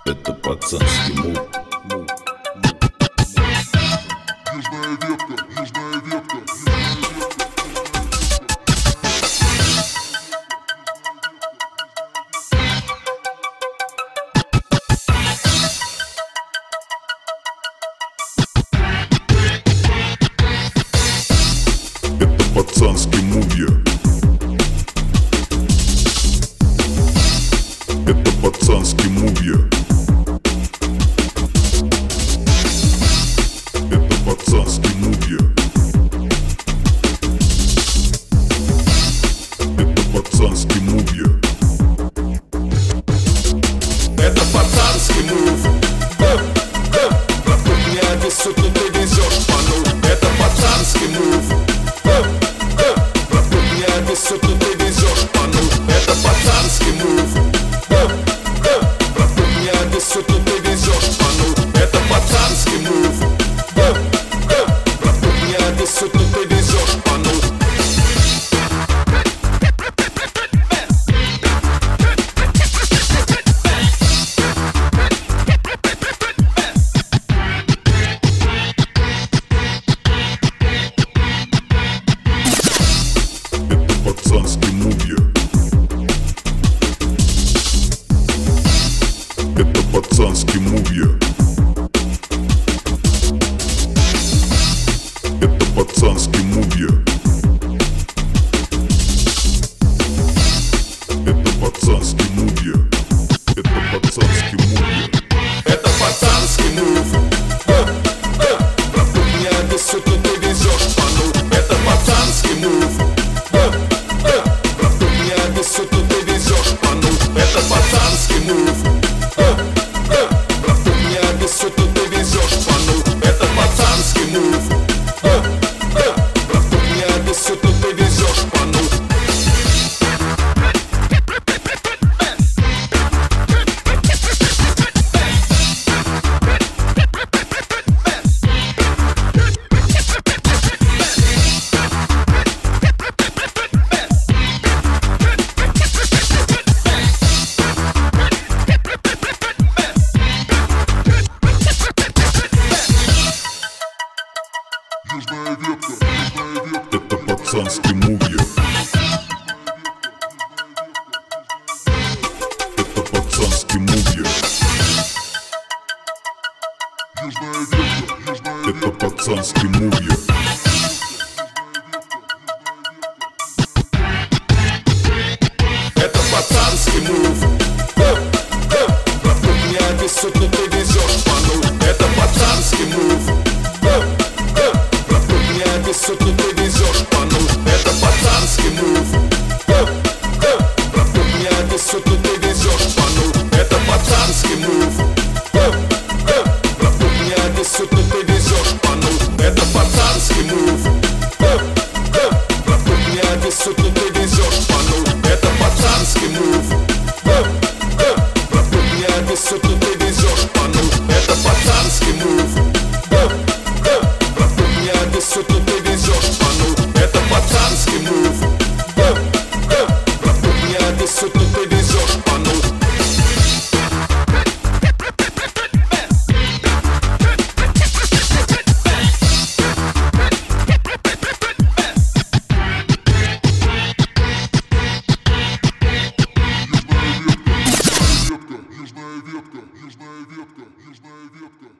Это пацанский мув. Южная ветка, южная ветка, Это пацанский мувья. Это пацанский мувья. Это пацанский мувья. Это пацанский мувья. Это пацанский мув. Братух, не обессудь, но ты везешь пану. Это пацанский мув. Братух, не обессудь, но ты везешь пану. Это пацанский мув. Братух, не обессудь, но ты везешь пану. Это пацанский мув. Братух, не обессудь, но ты везешь пану. Пацанский мувья. Это пацанский мувья. Это пацанский мувья. Это пацанский мувья. Это пацанский мувья. Это пацанский мув. Братух, не обессудь, но ты везешь пану. Это пацанский мув. Братух, не обессудь, но ты везешь пану. Это пацанский мув. Братух, не обессудь, но ты везешь пану. Это пацанский мув. Братух, не обессудь, но ты везешь пану. южная ветка, южная ветка. Это пацанский мувья. Это пацанский мувья. Южная ветка, южная Это пацанский мувья. Это пацанский мув. Братух, не обессудь, но ты везешь пану. Это пацанский мув. Братух, не обессудь, но ты везешь пану. Это пацанский мув. Братух, не обессудь, но ты везешь пану. Это пацанский мув. Братух, не обессудь, но ты везешь пану. Это пацанский мув. Братух, не обессудь, но ты везешь пану. Это пацанский мув. Братух, не обессудь, но ты везешь пану. Это пацанский мув. Братух, не обессудь, но ты везешь пану. Это пацанский мув. Братух, не обессудь, но ты везешь пану. южная ветка, южная ветка, южная ветка, южная ветка.